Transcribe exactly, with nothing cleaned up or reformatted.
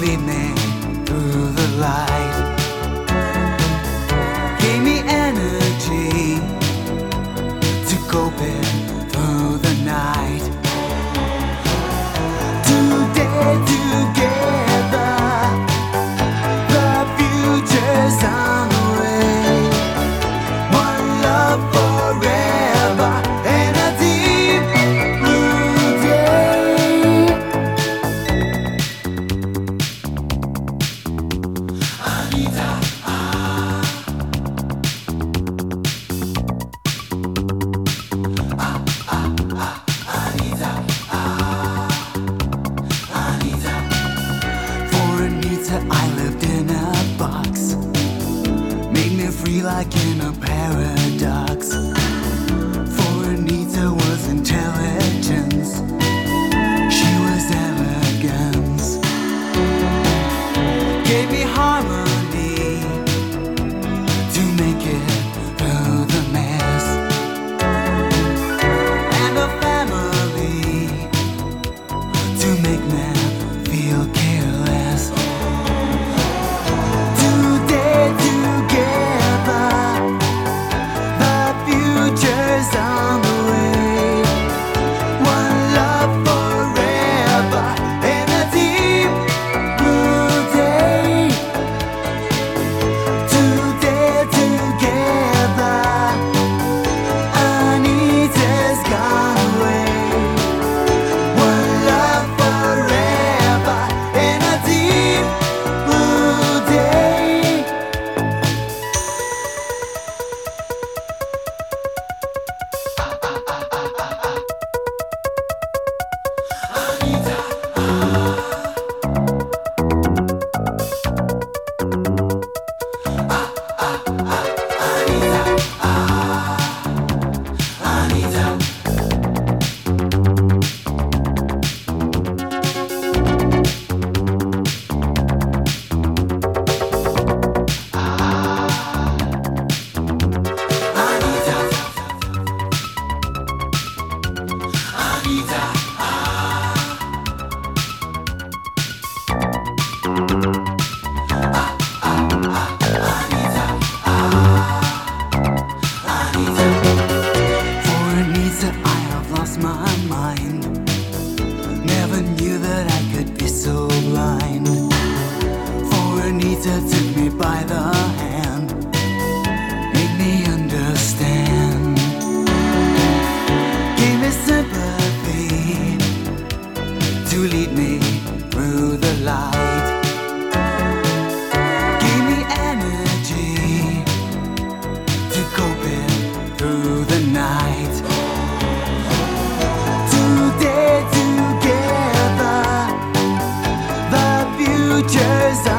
lead me through the light. Gave me energy to cope it through the night. Today together, the future's on the way. One love forever and a deep blue day. Anita, ah. Ah, ah, ah, Anita, ah. Anita. For Anita, I lived in a box. Made me free like in a paradox. For Anita was intelligence. She was elegance. Gave me harmony to make it through the mess. And a family to make me feel careless. Today together, the future's on the way. One love forever in a deep blue day. Today together, Anita's gone away. One love forever in a deep blue day. Anita, ah. Ah, ah, ah, Anita, ah. Anita. Anita, Anita, ah. Ah, ah, ah, Anita, ah. Anita. For Anita, I have lost my mind. Never knew that I could be so blind. For Anita took me by the hand, made me understand. Gave me sympathy to lead me through the light. Gave me energy to cope it through the night. Today together, the future's